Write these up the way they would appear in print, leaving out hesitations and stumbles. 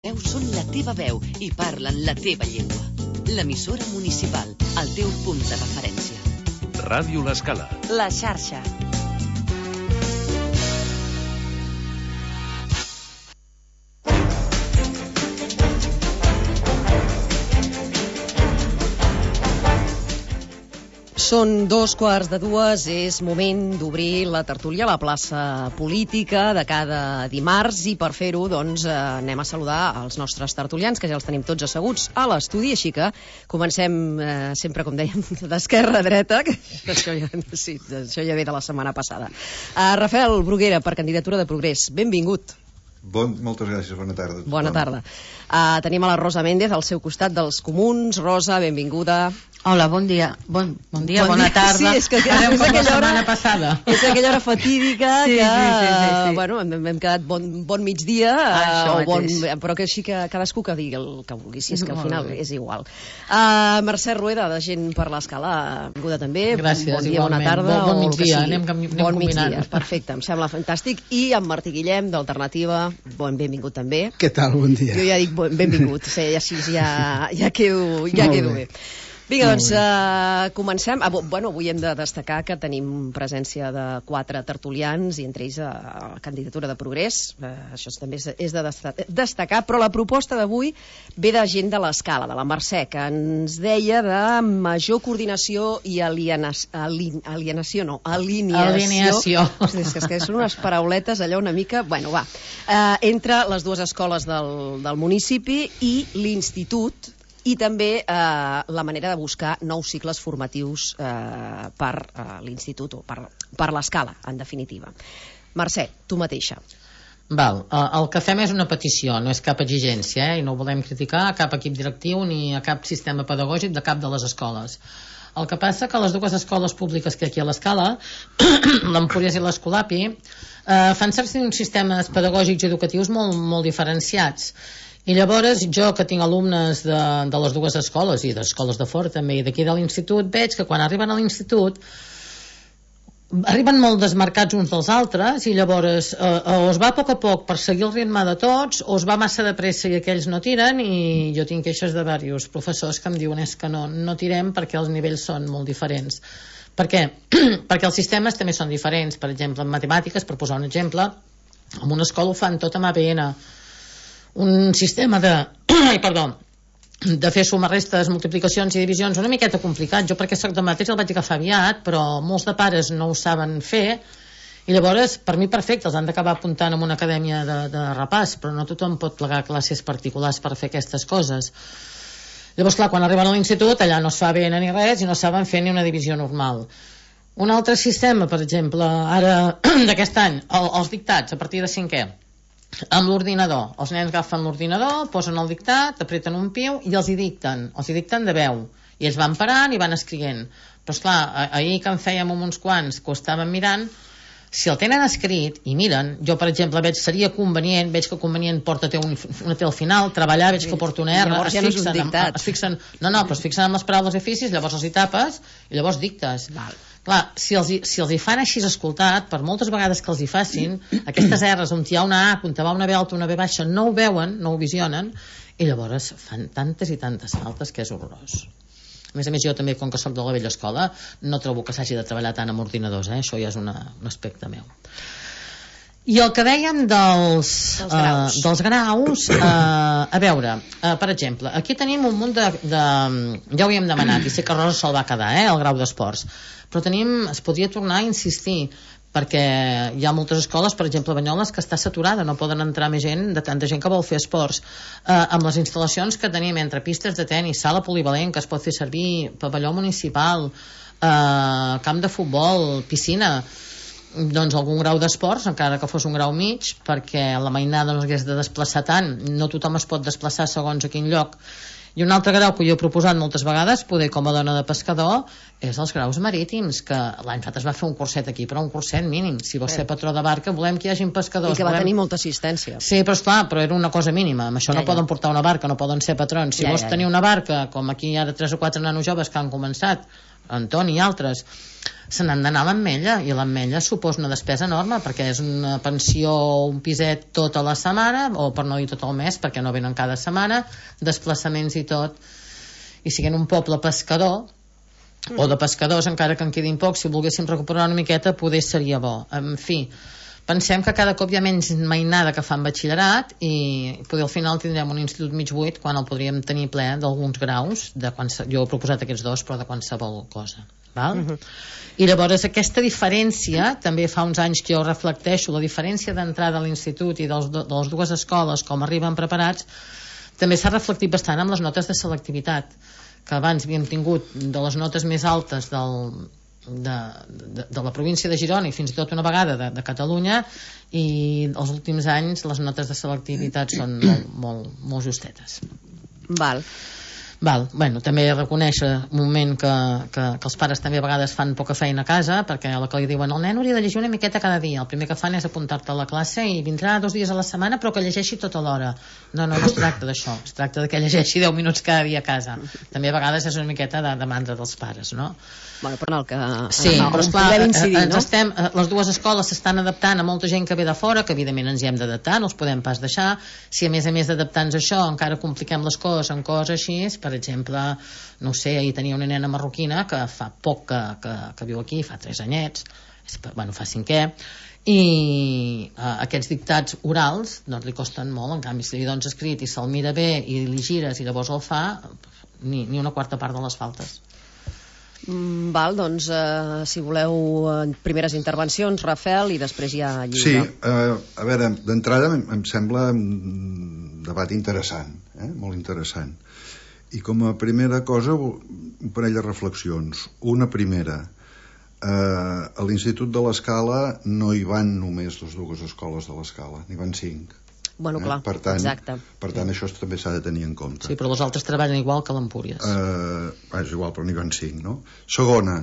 Són la teva veu i parlen la teva llengua. L'emissora municipal, el teu punt de referència. Ràdio L'Escala. La xarxa. Són 2:15, és moment d'obrir la tertúlia a la plaça política de cada dimarts i per fer-ho doncs anem a saludar els nostres tertulians, que ja els tenim tots asseguts a l'estudi, així que comencem sempre, com dèiem, d'esquerra a dreta, que això ja ve de la setmana passada. Rafael Bruguera, per candidatura de Progrés, benvingut. Moltes gràcies, bona tarda. Bona tarda. Tenim a la Rosa Méndez al seu costat dels Comuns. Rosa, benvinguda. Hola, bon dia, bona tarda. Sí, és que és aquella hora, és aquella hora fatídica que, bueno, hem quedat bon migdia, però que així que cadascú que digui el que vulgui, si és que al final és igual. Mercè Rueda, de Gent per l'Escala, benvinguda també. Gràcies, bon dia, bona tarda. Bon migdia, anem combinant. Perfecte, em sembla fantàstic. I en Martí Guillem, d'Alternativa, benvingut també. Què tal, bon dia. Jo ja dic benvingut, així ja quedo bé. Vinga, doncs comencem. Avui hem de destacar que tenim presència de 4 tertulians i entre ells la candidatura de Progrés. Això també és de destacar, però la proposta d'avui ve de Gent de l'Escala, de la Mercè, que ens deia de major coordinació i alineació. És que són unes parauletes allò una mica... Bueno, va. Entre les dues escoles del municipi i l'institut, i també la manera de buscar nous cicles formatius per l'institut o per l'Escala, en definitiva. Mercè, tu mateixa. El que fem és una petició, no és cap exigència, i no volem criticar a cap equip directiu ni a cap sistema pedagògic de cap de les escoles. El que passa que les dues escoles públiques que hi ha aquí a l'Escala, l'Empúries i l'Escolapi, fan servir uns sistemes pedagògics i educatius molt diferenciats. I llavors jo, que tinc alumnes de les dues escoles i d'escoles de fora també i d'aquí de l'institut, veig que quan arriben a l'institut arriben molt desmarcats uns dels altres i llavors o es va a poc per seguir el ritme de tots o es va massa de pressa i aquells no tiren. I jo tinc queixes de diversos professors que em diuen és que no tirem perquè els nivells són molt diferents. Per què? Perquè els sistemes també són diferents. Per exemple, en matemàtiques, per posar un exemple, en una escola ho fan tot amb ABN, un sistema de fer suma, restes, multiplicacions i divisions una miqueta complicat. Jo perquè soc de mateix el vaig agafar aviat, però molts de pares no ho saben fer i llavors per mi perfecte, els han d'acabar apuntant en una acadèmia de repàs, però no tothom pot plegar classes particulars per fer aquestes coses. Llavors clar, quan arriben a l'institut allà no es fa bé ni res i no saben fer ni una divisió normal. Un altre sistema, per exemple, ara d'aquest any, els dictats a partir de 5è, amb l'ordinador. Els nens agafen l'ordinador, posen el dictat, apreten un piu i els hi dicten de veu i ells van parant i van escrivint. Però esclar, ahir que en fèiem amb uns quants que ho estaven mirant, si el tenen escrit i miren, jo per exemple veig que convenient porta una T al final, treballar, veig que porta una R, es fixen en les paraules i oficis, llavors els hi tapes i llavors dictes. Clar, si els hi fan així escoltat, per moltes vegades que els hi facin, aquestes R's on hi ha una A, on hi va una B alta, una B baixa, no ho veuen, no ho visionen, i llavors fan tantes i tantes faltes que és horrorós. A més, jo també, com que soc de la vella escola, no trobo que s'hagi de treballar tant amb ordinadors, això ja és un aspecte meu. I el que dèiem dels graus, a veure, per exemple, aquí tenim un munt ja ho havíem demanat, i sé que Rosa se'l va quedar, el grau d'esports, però es podria tornar a insistir, perquè hi ha moltes escoles, per exemple Banyoles, que està saturada, no poden entrar més gent, de tanta gent que vol fer esports, amb les instal·lacions que tenim entre pistes de tenis, sala polivalent que es pot fer servir, pavelló municipal, camp de futbol, piscina, doncs algun grau d'esports, encara que fos un grau mig, perquè la mainada no s'hagués de desplaçar tant, no tothom es pot desplaçar segons a quin lloc. I un altre grau que jo he proposat moltes vegades, poder com a dona de pescador, és els graus marítims, que l'any passat es va fer un curset aquí, però un curset mínim. Si vols ser patró de barca, volem que hi hagin pescadors. I que va tenir molta assistència. Sí, però esclar, però era una cosa mínima. Amb això no poden portar una barca, no poden ser patrons. Si vols tenir una barca, com aquí hi ha 3 o 4 nanos joves que han començat, Antoni i altres, se n'han d'anar a l'Ametlla, i l'Ametlla suposa una despesa enorme, perquè és una pensió, un piset tota la setmana, o per no dir tot el mes, perquè no venen cada setmana, desplaçaments i tot, i siguent un poble pescador, o de pescadors, encara que en quedin pocs, si volguéssim recuperar una miqueta poder seria bo. En fi, pensem que cada cop hi ha menys mainada que fan batxillerat, i poder al final tindrem un institut mig buit quan el podríem tenir ple d'alguns graus, jo he proposat aquests 2, però de qualsevol cosa, val? I llavors aquesta diferència, també fa uns anys que jo reflecteixo, la diferència d'entrada a l'institut i de les dues escoles, com arriben preparats, també s'ha reflectit bastant amb les notes de selectivitat, que abans havíem tingut de les notes més altes de la província de Girona i fins i tot una vegada de Catalunya, i els últims anys les notes de selectivitat són molt justetes. Bueno, també reconèixer un moment que els pares també a vegades fan poca feina a casa, perquè a la que li diuen el nen hauria de llegir una miqueta cada dia, el primer que fan és apuntar-te a la classe i vindrà 2 dies a la setmana però que llegeixi tota l'hora. No es tracta d'això, es tracta de que llegeixi 10 minuts cada dia a casa. També a vegades és una miqueta de demanda dels pares, no? Bueno, però el que sí, però esclar, les dues escoles s'estan adaptant a molta gent que ve de fora, que evidentment ens hi hem d'adaptar, no els podem pas deixar. Si a més d'adaptar-nos a això encara compliquem les coses en coses així, per exemple, no sé, ahir tenia una nena marroquina que fa poc que viu aquí, fa 3 anyets, bueno, fa 5è, i aquests dictats orals doncs li costen molt, en canvi si li dones escrit i se'l mira bé i li gires i llavors el fa, ni una quarta part de les faltes. Val, doncs si voleu primeres intervencions, Rafel, i després ja lliure. Sí, a veure, d'entrada em sembla un debat interessant, molt interessant, i com a primera cosa un parell de reflexions. Una primera, a l'Institut de l'Escala no hi van només les 2 escoles de l'Escala, n'hi van 5. Bueno, clar, exacte. Per tant, això també s'ha de tenir en compte. Sí, però les altres treballen igual que l'Empúries. És igual, però n'hi van 5, no? Segona,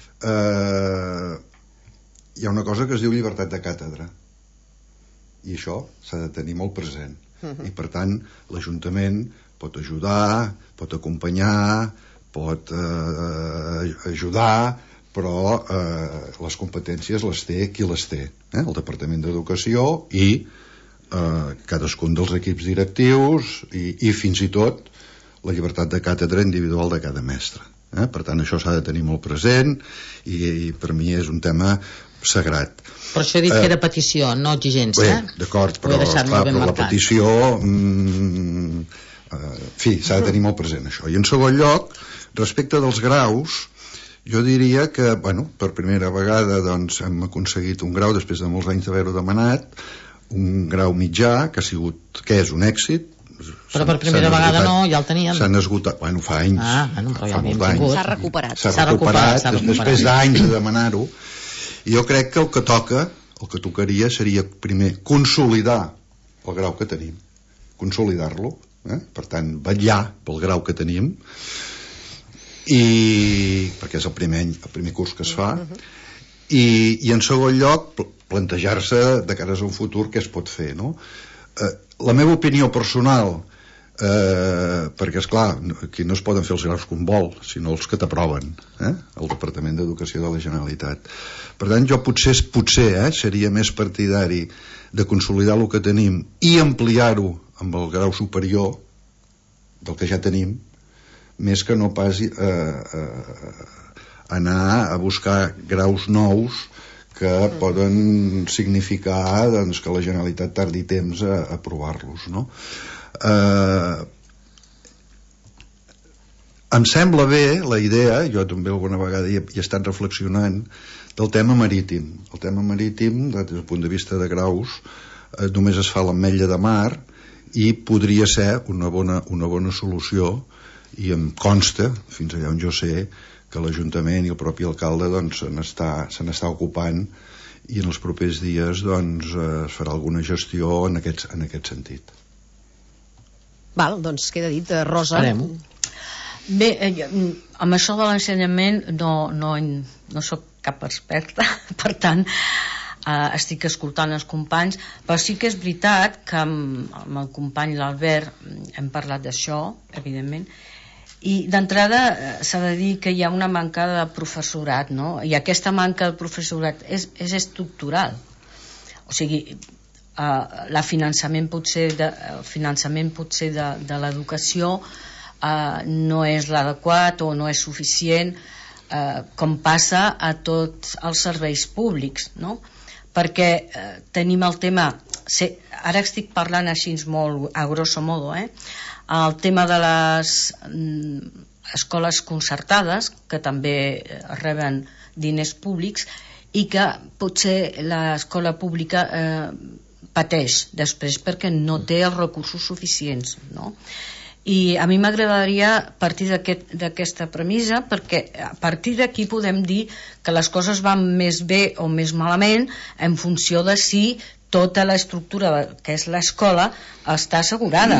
hi ha una cosa que es diu llibertat de càtedra, i això s'ha de tenir molt present. I per tant, l'Ajuntament pot ajudar, pot acompanyar, pot ajudar, però les competències les té qui les té, el Departament d'Educació i cadascun dels equips directius i fins i tot la llibertat de càtedra individual de cada mestre. Per tant, això s'ha de tenir molt present i per mi és un tema sagrat. Per això he dit que era petició, no exigència. Bé, d'acord, però la petició en fi, s'ha de tenir molt present això. I en segon lloc, respecte dels graus, jo diria que, bueno, per primera vegada doncs, hem aconseguit un grau després de molts anys d'haver-ho demanat, un grau mitjà que és un èxit, però per primera vegada no, ja el teníem. S'han esgotat, bueno, fa anys, fa molts anys. S'ha recuperat després d'anys de demanar-ho. I jo crec que el que tocaria seria primer consolidar el grau que tenim, consolidar-lo, per tant vetllar pel grau que tenim, perquè és el primer curs que es fa, i en segon lloc plantejar-se de cara a un futur què es pot fer, no? La meva opinió personal, perquè esclar, aquí no es poden fer els graus com vol, sinó els que t'aproven el Departament d'Educació de la Generalitat. Per tant, jo potser seria més partidari de consolidar el que tenim i ampliar-ho amb el grau superior del que ja tenim, més que no pas anar a buscar graus nous que poden significar doncs, que la Generalitat tardi temps a aprovar-los, no? Em sembla bé la idea, jo també alguna vegada hi he estat reflexionant, del tema marítim. El tema marítim, des del punt de vista de graus, només es fa a l'Ametlla de Mar i podria ser una bona solució, i em consta, fins allà on jo sé, que l'Ajuntament i el propi alcalde doncs, se n'està ocupant, i en els propers dies doncs, es farà alguna gestió en aquest sentit. Val, doncs queda dit. Rosa. Bé, amb això de l'ensenyament no soc cap experta, per tant estic escoltant els companys, però sí que és veritat que amb el company l'Albert hem parlat d'això, evidentment, I d'entrada s'ha de dir que hi ha una manca de professorat, no? I aquesta manca de professorat és estructural. O sigui, el finançament potser de l'educació no és l'adequat o no és suficient, com passa a tots els serveis públics, no? Perquè tenim el tema, ara estic parlant així molt a grosso modo, el tema de les escoles concertades, que també reben diners públics, i que potser l'escola pública pateix després perquè no té els recursos suficients, no? I a mi m'agradaria partir d'aquesta premissa, perquè a partir d'aquí podem dir que les coses van més bé o més malament en funció de si tota l'estructura que és l'escola està assegurada.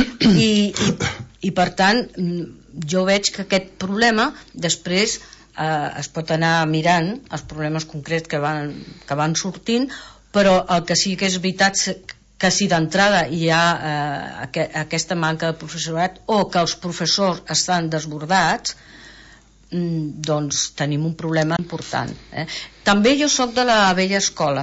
I per tant, jo veig que aquest problema després es pot anar mirant els problemes concrets que van sortint, però el que sí que és veritat que si d'entrada hi ha aquesta manca de professorat o que els professors estan desbordats, doncs tenim un problema important. També jo sóc de la vella escola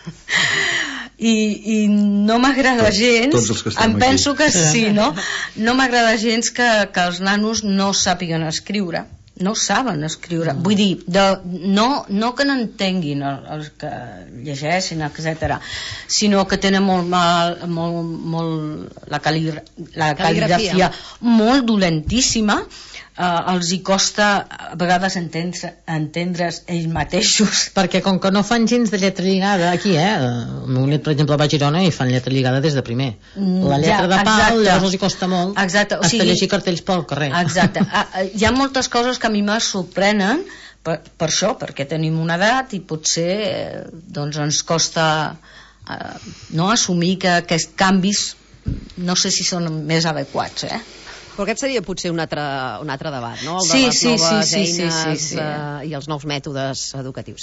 i no m'agrada gens, em penso que sí, no? No m'agrada gens que els nanos no sàpiguen escriure, no saben escriure, vull dir, no que n'entenguin els que llegeixen, etc., sinó que tenen la cal·ligrafia molt dolentíssima, els hi costa a vegades entendre's ells mateixos, perquè com que no fan gens de lletra lligada aquí, el meu net per exemple va a Girona i fan lletra lligada des de primer, la lletra de pal llavors els hi costa molt hasta llegir cartells pel carrer. Exacte. Hi ha moltes coses que a mi me sorprenen per això, perquè tenim una edat i potser doncs ens costa no assumir que aquests canvis no sé si són més adequats, Però aquest seria potser un altre debat, no? El de les noves eines i els nous mètodes educatius.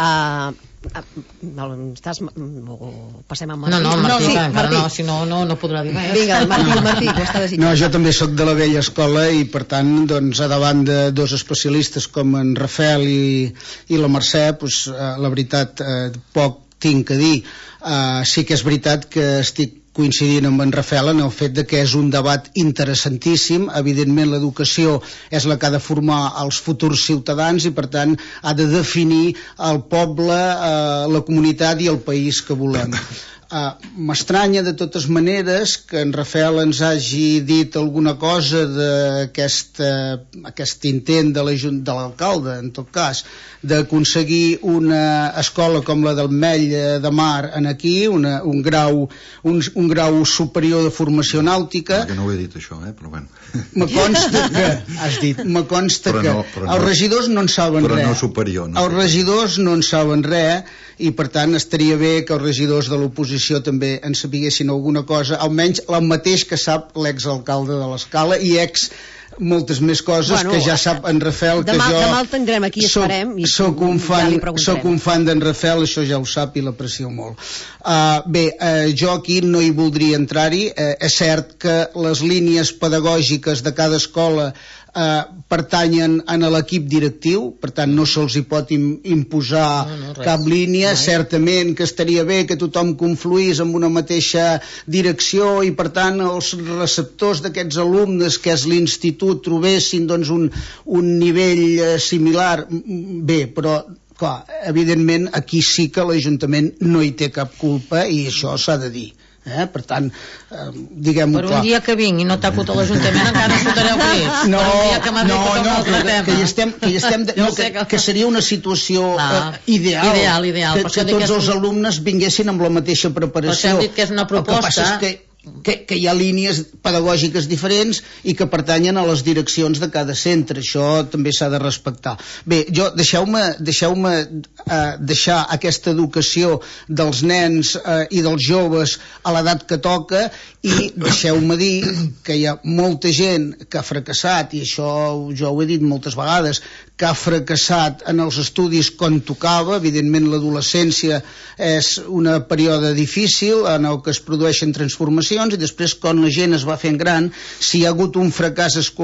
Passem a Martí. No, si no podrà dir res. Vinga, Martí, ho està desitjant. No, jo també sóc de la vella escola i per tant, doncs, a davant de dos especialistes com en Rafel i la Mercè, doncs, la veritat, poc tinc a dir. Sí que és veritat que estic coincidint amb en Rafel en el fet de que és un debat interessantíssim. Evidentment l'educació és la que ha de formar els futurs ciutadans i per tant ha de definir el poble, la comunitat i el país que volem. M'estranya de totes maneres que en Rafel ens hagi dit alguna cosa d'aquest intent de l'alcalde, en tot cas, d'aconseguir una escola com la del Mell de Mar en aquí, un grau superior de formació nàutica. Que no ho he dit això, però bueno. Me consta que, has dit, els regidors no en saben res. Però no superior. Els regidors no en saben res i per tant estaria bé que els regidors de l'oposició també en sapiguessin alguna cosa, almenys el mateix que sap l'exalcalde de l'Escala i moltes més coses que ja sap en Rafel, que jo demà el tindrem aquí, esperem, soc un fan d'en Rafel, això ja ho sap i l'aprecio molt. Jo aquí no hi voldria entrar-hi. És cert que les línies pedagògiques de cada escola pertanyen a l'equip directiu, per tant no se'ls hi pot imposar cap línia. Certament que estaria bé que tothom confluís en una mateixa direcció i per tant els receptors d'aquests alumnes, que és l'institut, trobessin doncs un nivell similar. Bé, però clar, evidentment aquí sí que l'Ajuntament no hi té cap culpa i això s'ha de dir. Per tant, diguem-ho clar. Per un dia que vinc i no taco tot l'Ajuntament encara fotreu crits. Que seria una situació ideal que tots els alumnes vinguessin amb la mateixa preparació. Però hem dit que és una proposta que hi ha línies pedagògiques diferents i que pertanyen a les direccions de cada centre. Això també s'ha de respectar. Bé, deixeu-me deixar aquesta educació dels nens i dels joves a l'edat que toca i deixeu-me dir que hi ha molta gent que ha fracassat, i això jo ho he dit moltes vegades, que ha fracassat en els estudis quan tocava. Evidentment l'adolescència és un període difícil en el que es produeixen transformacions i després quan la gent es va fent gran, si hi ha hagut un fracàs escolar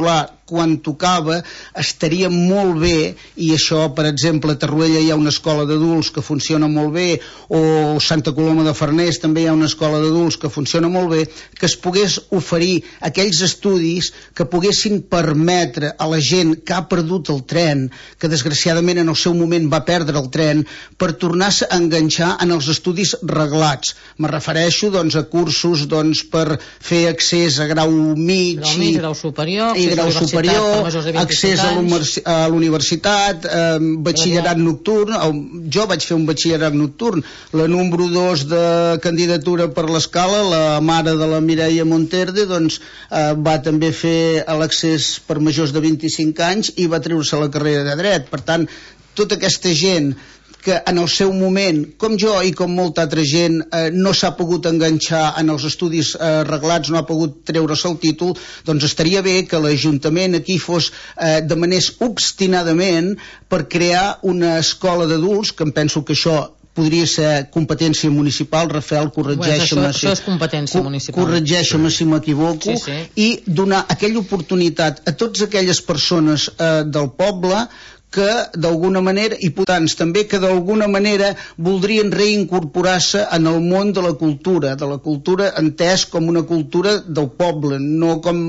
quan tocava estaria molt bé, i això per exemple a Torroella hi ha una escola d'adults que funciona molt bé, o Santa Coloma de Farners també hi ha una escola d'adults que funciona molt bé, que es pogués oferir aquells estudis que poguessin permetre a la gent que ha perdut el tren, que desgraciadament en el seu moment va perdre el tren, per tornar-se a enganxar en els estudis reglats. Me refereixo doncs, a cursos doncs, per fer accés a grau mig, grau superior, accés a l'universitat, batxillerat nocturn. Jo vaig fer un batxillerat nocturn. La número 2 de candidatura per l'escala, la mare de la Mireia Monterde, doncs, va també fer l'accés per majors de 25 anys i va treure-se la carrera de dret. Per tant, tota aquesta gent que en el seu moment, com jo i com molta altra gent, no s'ha pogut enganxar en els estudis reglats, no ha pogut treure's el títol, doncs estaria bé que l'Ajuntament aquí demanés obstinadament per crear una escola d'adults, que em penso que això podria ser competència municipal. Rafael, corregeix-me això és competència municipal. Corregeix-me si m'equivoco, i donar aquella oportunitat a totes aquelles persones del poble que d'alguna manera, i potents també, que d'alguna manera voldrien reincorporar-se en el món de la cultura entès com una cultura del poble, no com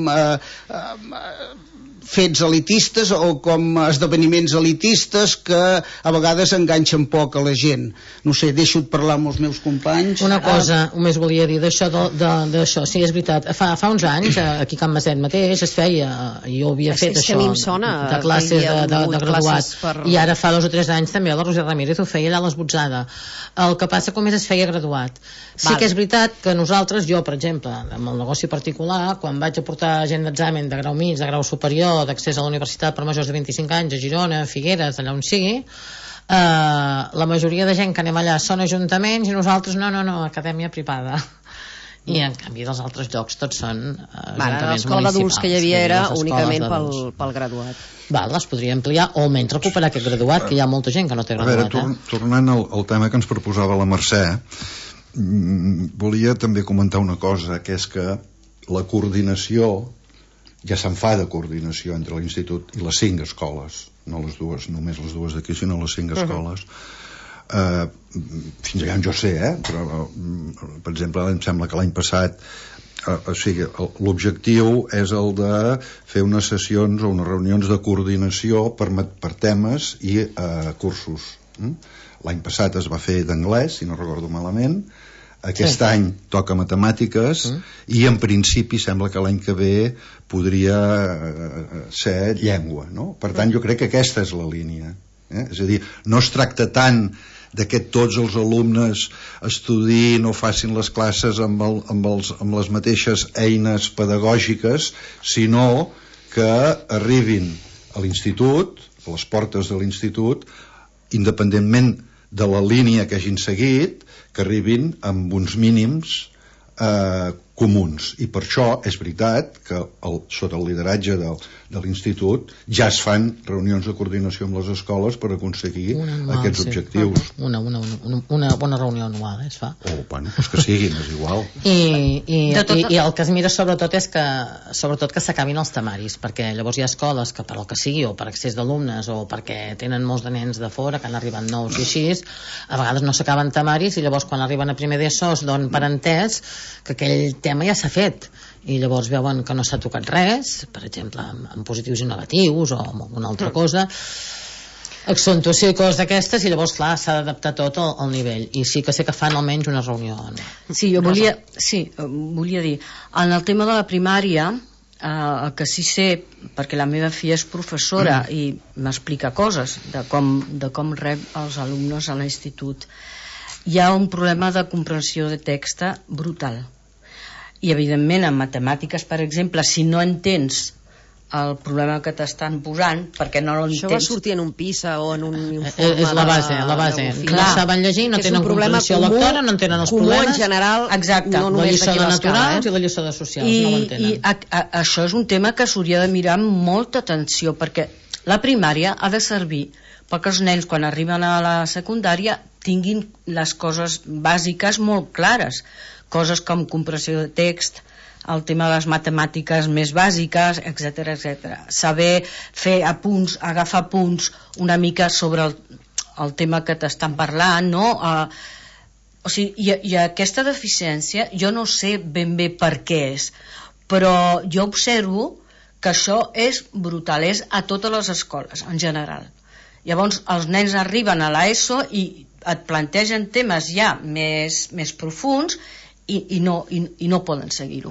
fets elitistes o com esdeveniments elitistes que a vegades enganxen poc a la gent. No sé, deixo de parlar amb els meus companys. Una cosa només volia dir d'això, sí, és veritat, fa uns anys aquí a Can Maset mateix es feia, jo havia fet això de classes de graduats, i ara fa 2 o 3 anys també la Roser Ramírez ho feia allà a l'Esbotzada. El que passa com es feia graduat. Sí que és veritat que nosaltres, jo per exemple, amb el negoci particular, quan vaig a portar gent d'examen de grau mig, de grau superior, d'accés a la universitat per majors de 25 anys a Girona, a Figueres, allà on sigui, la majoria de gent que anem allà són ajuntaments i nosaltres no, acadèmia privada. I en canvi dels altres llocs tots són ajuntaments municipals. L'escola d'adults que hi havia era únicament pel graduat. Es podria ampliar o almenys recuperar aquest graduat, que hi ha molta gent que no té graduat. A veure, tornant al tema que ens proposava la Mercè, volia també comentar una cosa, que és que la coordinació, ja se'n fa de coordinació entre l'institut i les 5 escoles, no les dues, només les dues d'aquí, sinó les 5 escoles. Fins allà on jo sé, però per exemple em sembla que l'any passat l'objectiu és el de fer unes sessions o unes reunions de coordinació per temes i cursos. L'any passat es va fer d'anglès, si no recordo malament. Aquest any toca matemàtiques i en principi sembla que l'any que ve podria ser llengua, no? Per tant, jo crec que aquesta és la línia. És a dir, no es tracta tant de que tots els alumnes estudiïn o facin les classes amb les mateixes eines pedagògiques, sinó que arribin a l'institut, a les portes de l'institut, independentment de la línia que hagin seguit, que arribin amb uns mínims comuns. I per això és veritat que sota el lideratge de l'institut ja es fan reunions de coordinació amb les escoles per aconseguir aquests objectius. Una bona reunió anual es fa. Bueno, doncs que siguin, és igual. I el que es mira sobretot és que s'acabin els temaris, perquè llavors hi ha escoles que per el que sigui, o per excés d'alumnes o perquè tenen molts de nens de fora que han arribat nous i així, a vegades no s'acaben temaris i llavors quan arriben a primer d'ESO es donen per entès que aquell tema ja s'ha fet i llavors veuen que no s'ha tocat res, per exemple amb positius i negatius o amb alguna altra cosa, accentuació i coses d'aquestes, i llavors clar, s'ha d'adaptar tot al nivell, i sí que sé que fan almenys una reunió. Sí, jo volia dir, en el tema de la primària, el que sí sé, perquè la meva filla és professora i m'explica coses de com rep els alumnes a l'institut, hi ha un problema de comprensió de text brutal. I evidentment en matemàtiques, per exemple, si no entens el problema que t'estan posant, perquè no l'entens... Això va sortir en un PISA o en un informe... És la base. No saben llegir, no tenen comprensió lectora, no entenen els problemes... en general, no només d'aquí a l'escala. La lliçó de naturals i la lliçó de socials, no ho entenen. I això és un tema que s'hauria de mirar amb molta atenció, perquè la primària ha de servir perquè els nens, quan arriben a la secundària, tinguin les coses bàsiques molt clares, coses com comprensió de text, el tema de les matemàtiques més bàsiques, etc etc. Saber fer apunts, agafar punts una mica sobre el tema que t'estan parlant, no? O sigui, i aquesta deficiència jo no sé ben bé per què és, però jo observo que això és brutal, és a totes les escoles en general. Llavors els nens arriben a l'ESO i et plantegen temes ja més profunds i no poden seguir-ho.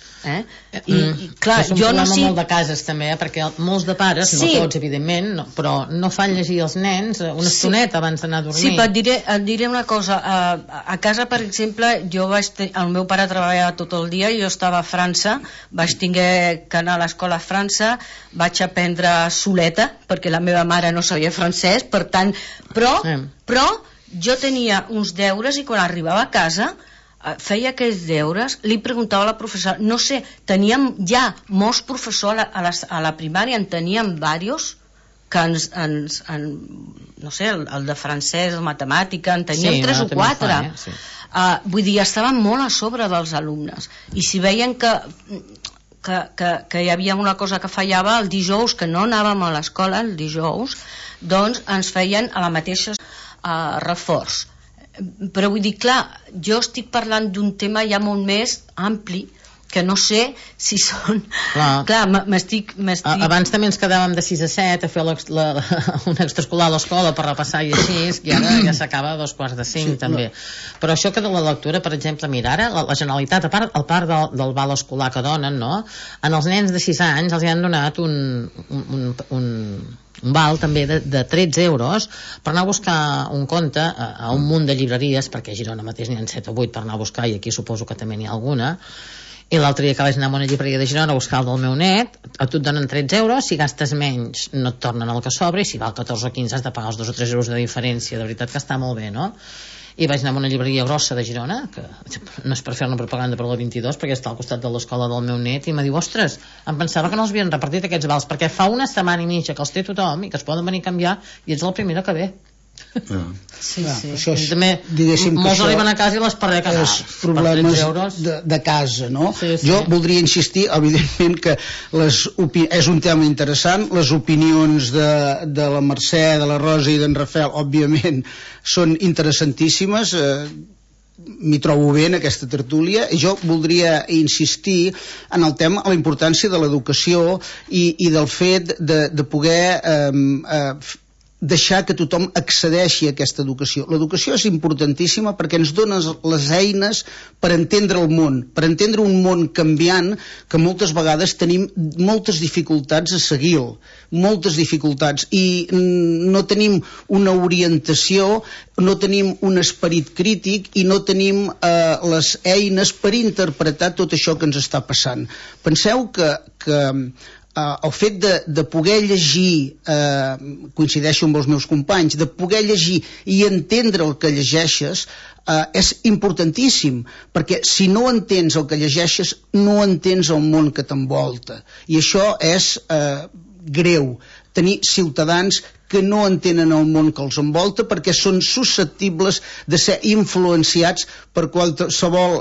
I clar, és un problema molt de cases també, perquè molts de pares, no tots evidentment, però no fan llegir els nens una estoneta abans d'anar a dormir. Sí, però et diré una cosa, a casa per exemple el meu pare treballava tot el dia, jo estava a França, vaig tenir que anar a l'escola a França, vaig aprendre soleta perquè la meva mare no sabia francès, per tant, però jo tenia uns deures i quan arribava a casa feia aquells deures, li preguntava a la professora, no sé, teníem ja molts professors a la primària, en teníem diversos que no sé, el de francès, el matemàtica, en teníem 3 o 4. Vull dir, estaven molt a sobre dels alumnes, i si veien que hi havia una cosa que fallava el dijous, que no anàvem a l'escola el dijous, doncs ens feien a la mateixa reforç. Però vull dir, clar, jo estic parlant d'un tema ja molt més ampli, que no sé si són... Clar, m'estic... Abans també ens quedàvem de 6 a 7 a fer un extraescolar a l'escola per repassar i així, i ara ja s'acaba a 2:45 també. Però això que de la lectura, per exemple, mira, ara la Generalitat, a part del val escolar que donen, no? En els nens de 6 anys els han donat un val també de 13 euros per anar a buscar un conte a un munt de llibreries, perquè a Girona mateix n'hi ha 7 o 8 per anar a buscar, i aquí suposo que també n'hi ha alguna. I l'altre dia que vaig anar a una llibreria de Girona a buscar el del meu net, a tu et donen 13 euros, si gastes menys no et tornen el que sobra, i si val 14 o 15 has de pagar els 2 o 3 euros de diferència. De veritat que està molt bé, no? I vaig anar a una llibreria grossa de Girona, que no és per fer-ne propaganda per la 22, perquè està al costat de l'escola del meu net, i em diu, ostres, em pensava que no els havien repartit aquests vals, perquè fa una setmana i mitja que els té tothom i que es poden venir a canviar, i ets la primera que ve. Sí. També, molts arriben a casa i les perdé que els problemes de casa, no? Jo voldria insistir, evidentment, que és un tema interessant, les opinions de la Mercè, de la Rosa i d'en Rafael, òbviament, són interessantíssimes. M'hi trobo bé en aquesta tertúlia, i jo voldria insistir en el tema, la importància de l'educació i del fet de poder deixar que tothom accedeixi a aquesta educació. L'educació és importantíssima perquè ens dona les eines per entendre el món, per entendre un món canviant que moltes vegades tenim moltes dificultats a seguir-lo, moltes dificultats, i no tenim una orientació, no tenim un esperit crític i no tenim les eines per interpretar tot això que ens està passant. Penseu que el fet de poder llegir, coincideixo amb els meus companys, de poder llegir i entendre el que llegeixes és importantíssim, perquè si no entens el que llegeixes no entens el món que t'envolta, i això és greu, tenir ciutadans que no entenen el món que els envolta perquè són susceptibles de ser influenciats per qualsevol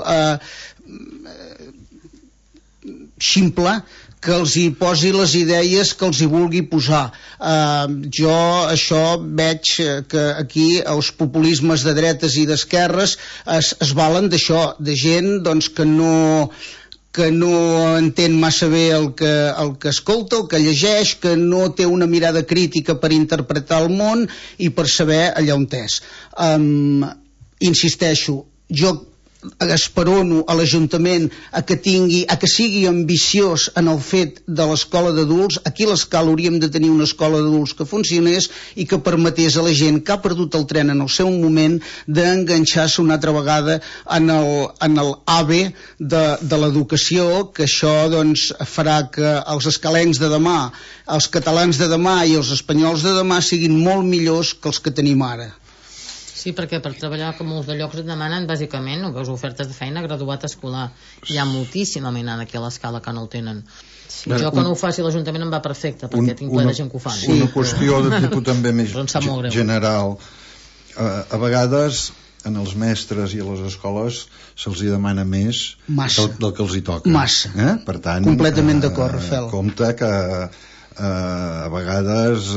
ximple que els hi posi les idees que els hi vulgui posar. Jo això veig que aquí els populismes de dretes i d'esquerres es valen d'això, de gent doncs, que no entén massa bé el que escolta, el que llegeix, que no té una mirada crítica per interpretar el món i per saber allà on és. Insisteixo, jo esperono a l'Ajuntament a que sigui ambiciós en el fet de l'escola d'adults. Aquí a l'Escala hauríem de tenir una escola d'adults que funcionés i que permetés a la gent que ha perdut el tren en el seu moment d'enganxar-se una altra vegada en el AVE de l'educació, que això doncs farà que els escalencs de demà, els catalans de demà i els espanyols de demà siguin molt millors que els que tenim ara. Sí, perquè per treballar com molts de llocs et demanen bàsicament, veus, ofertes de feina, graduat escolar. Hi ha moltíssima mena aquí a l'Escala que no el tenen. Jo que no ho faci l'Ajuntament em va perfecte, perquè tinc ple de gent que ho fa. Una qüestió de tipus també més general. A vegades en els mestres i a les escoles se'ls hi demana més del que els hi toca. Massa. Per tant, completament d'acord, Rafel. Compte que a vegades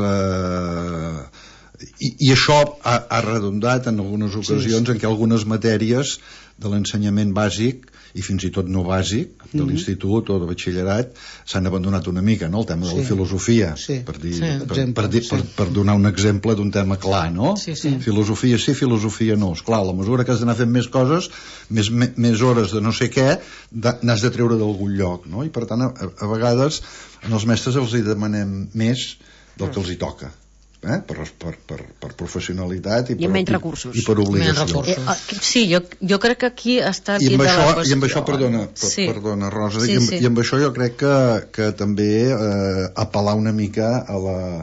i això ha redundat en algunes ocasions en què algunes matèries de l'ensenyament bàsic i fins i tot no bàsic de l'institut o de batxillerat s'han abandonat una mica, no? El tema de la filosofia, per donar un exemple d'un tema clar, no? Filosofia sí, filosofia no. Esclar, a la mesura que has d'anar fent més coses, més hores de no sé què, n'has de treure d'algun lloc, no? I per tant, a vegades als mestres els hi demanem més del que els hi toca. Per professionalitat i menys recursos i per obligació. Sí, jo crec que aquí està i amb això, perdona Rosa, i amb això jo crec que també apel·lar una mica a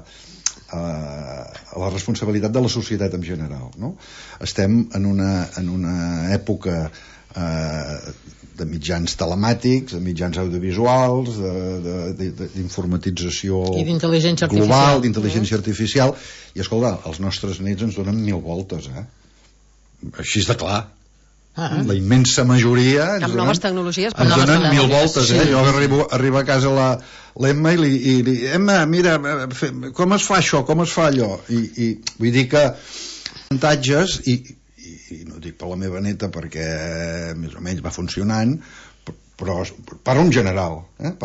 la responsabilitat de la societat en general, no? Estem en una època de mitjans telemàtics, de mitjans audiovisuals, d'informatització global, d'intel·ligència artificial, i escolta, els nostres nets ens donen 1000 voltes, així de clar. La immensa majoria amb noves tecnologies ens donen 1000 voltes. Jo arribo a casa l'Emma i li dic, Emma, mira, com es fa això, com es fa allò? I vull dir que avantatges i no dic per la meva neta perquè més o menys va funcionant, però parlo en general,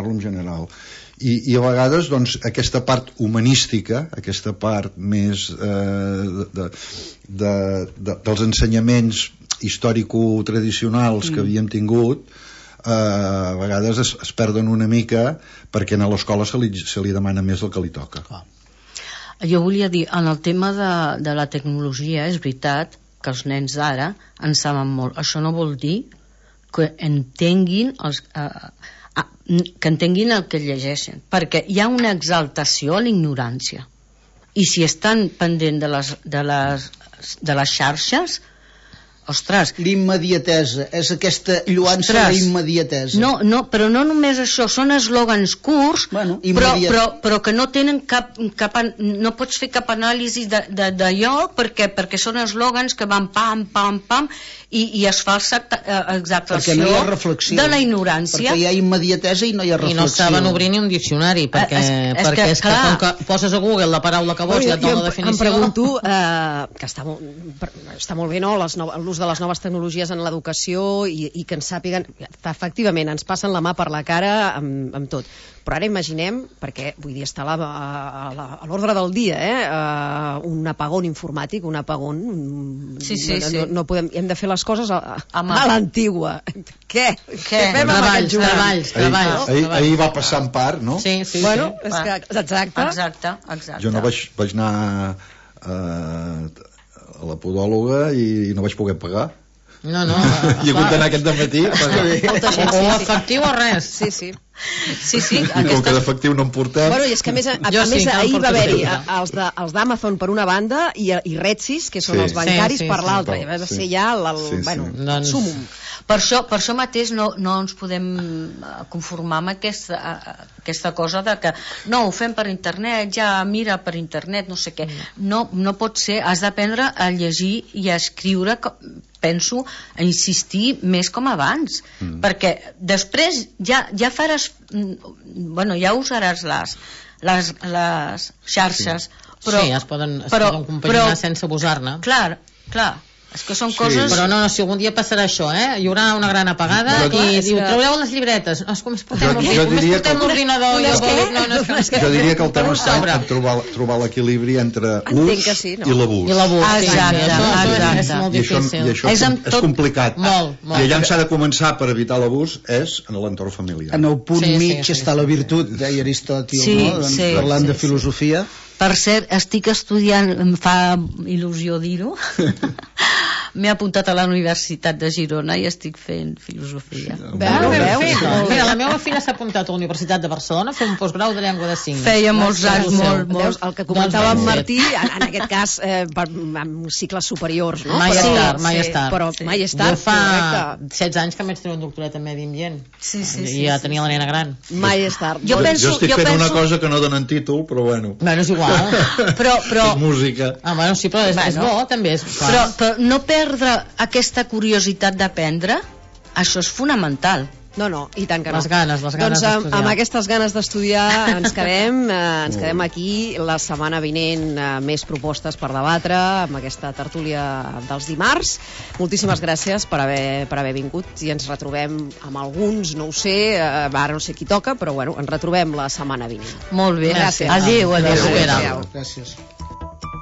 i a vegades doncs aquesta part humanística, aquesta part més dels ensenyaments històrico-tradicionals que havíem tingut, a vegades es perden una mica perquè a l'escola se li demana més del que li toca. Jo volia dir, en el tema de la tecnologia, és veritat que els nens d'ara en saben molt. Això no vol dir que entenguin el que llegeixen, perquè hi ha una exaltació a l'ignorància, i si estan pendent de les xarxes, ostres, l'immediatesa, és aquesta lluança de l'immediatesa. No, però no només això, són eslògans curts, però que no tenen no pots fer cap anàlisi d'allò perquè són eslògans que van pam, pam, pam, i es fa exaltació de la ignorància. Perquè hi ha immediatesa i no hi ha reflexió. I no saben obrir ni un diccionari, perquè és que com que poses a Google la paraula que vols i et dona la definició. Em pregunto, que està molt bé, no?, l'ús de les noves tecnologies en l'educació i que ens sàpiguen, efectivament, ens passen la mà per la cara amb tot. Però ara imaginem, perquè vull dir, està a l'ordre del dia, un apagón informàtic, un apagón... No podem, hem de fer les coses a l'antigua. Què fem amb aquest jugar? Treballs. Ahir va passar en part, no? Sí. Bueno, és que... Exacte. Jo no vaig anar a la podòloga i no vaig poder pagar. No. I he hagut d'anar aquest dematí. O efectiu o res. Sí. Com que d'efectiu no en portem. Bueno, i és que a més ahir va haver-hi els d'Amazon per una banda i Redsys, que són els bancaris, per l'altra. I va ser ja el súmum. Per això mateix no ens podem conformar amb aquesta cosa de que no, ho fem per internet, ja mira per internet, no sé què. No pot ser, has d'aprendre a llegir i a escriure, penso, a insistir més com abans, perquè després ja faràs, ja usaràs les xarxes, però... Sí, es poden compaginar sense abusar-ne. Clar, és que són coses... Però no, si algun dia passarà això, hi haurà una gran apagada i diu, traureu les llibretes. No, és com es portem l'ordinador. Jo diria que el tema està en trobar l'equilibri entre ús i l'abús. Exacte. És molt difícil. I això és complicat. Molt. I allà on s'ha de començar per evitar l'abús és en l'entorn familiar. En el punt mig està la virtut, deia Aristòtil, parlant de filosofia. Per cert, estic estudiant, em fa il·lusió dir-ho, m'he apuntat a la Universitat de Girona i estic fent filosofia. Mira, la meva filla s'ha apuntat a la Universitat de Barcelona a fer un postgrau de llengua de signes. Feia molts anys, molts. El que comentava en Martí, en aquest cas, amb cicles superiors, no? Mai és tard. Però mai és tard. Jo fa 16 anys que m'he tret un doctorat en medi ambient. I ja tenia la nena gran. Mai és tard. Jo estic fent una cosa que no donen títol, però bueno. Bueno, és igual. Però música. Bueno, sí, però és bo, també és. Però no perdre aquesta curiositat d'aprendre, això és fonamental. No, i tant que no. Les ganes doncs, d'estudiar. Amb aquestes ganes d'estudiar ens quedem aquí. La setmana vinent més propostes per debatre amb aquesta tertúlia dels dimarts. Moltíssimes gràcies per haver vingut i ens retrobem amb alguns, no ho sé, ara no sé qui toca, però bueno, ens retrobem la setmana vinent. Molt bé. Gràcies. Adéu. Gràcies.